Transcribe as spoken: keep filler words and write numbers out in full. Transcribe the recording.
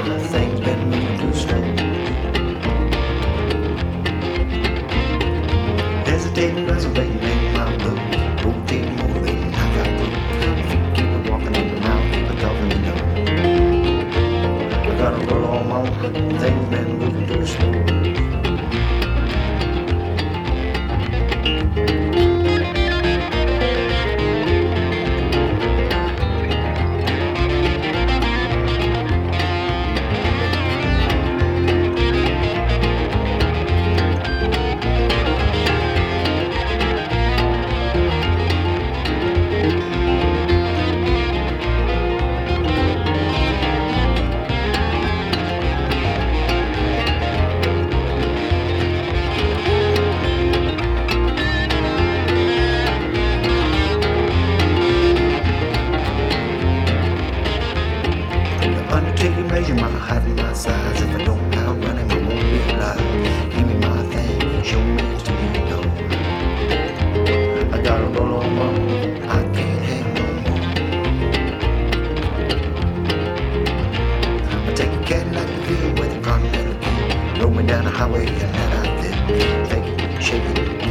things been moving too slow. Hesitating, reservating, making my move. Rotating, motivating, I got proof. Feet keep it walking up and out, keep it talking and know. I gotta roll on my own, things been moving too slow. Undertaking, measure my height and my size. If I don't outrun him, I won't be alive. Give me my thing, show me till you know. I gotta roll on my own, I can't hang no more. I take a Cadillac to feel with a continental key. Roll me down the highway and let out there. Take it, shake it.